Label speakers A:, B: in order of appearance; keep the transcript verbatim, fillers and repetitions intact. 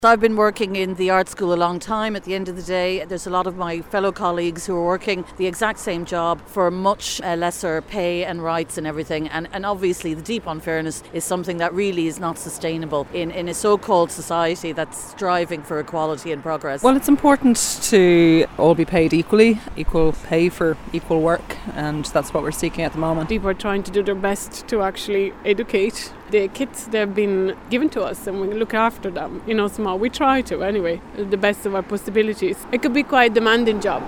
A: I've been working in the art school a long time. At the end of the day, there's a lot of my fellow colleagues who are working the exact same job for much uh, lesser pay and rights and everything. And, and obviously the deep unfairness is something that really is not sustainable in, in a so-called society that's striving for equality and progress.
B: Well, it's important to all be paid equally, equal pay for equal work, and that's what we're seeking at the moment.
C: People are trying to do their best to actually educate the kids that have been given to us, and we look after them, you know, somehow. We try to, anyway, the best of our possibilities. It could be quite a demanding job.